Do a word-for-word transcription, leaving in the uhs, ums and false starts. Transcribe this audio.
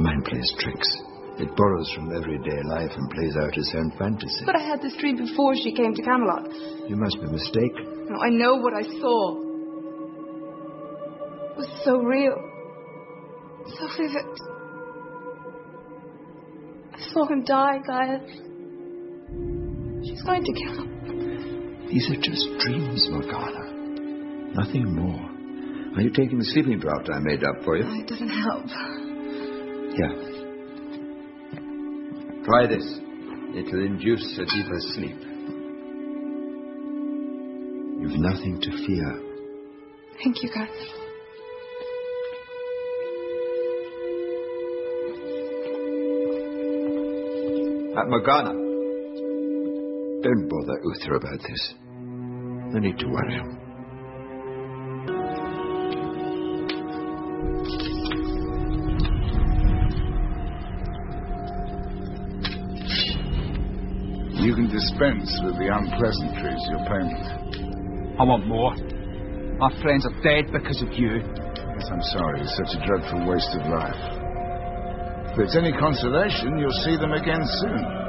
mind plays tricks. It borrows from everyday life and plays out its own fantasy. But I had this dream before she came to Camelot. You must be mistaken. No, I know what I saw. It was so real. So vivid. I saw him die, Gaius. She's going to kill him. These are just dreams, Morgana. Nothing more. Are you taking the sleeping draught I made up for you? Oh, it doesn't help. Here. Try this. It'll induce a deeper sleep. You've nothing to fear. Thank you, Gaius. Uh, Morgana, don't bother Uther about this. No need to worry him. You can dispense with the unpleasantries, your payment. I want more. My friends are dead because of you. Yes, I'm sorry. It's such a dreadful waste of life. If it's any consolation, you'll see them again soon.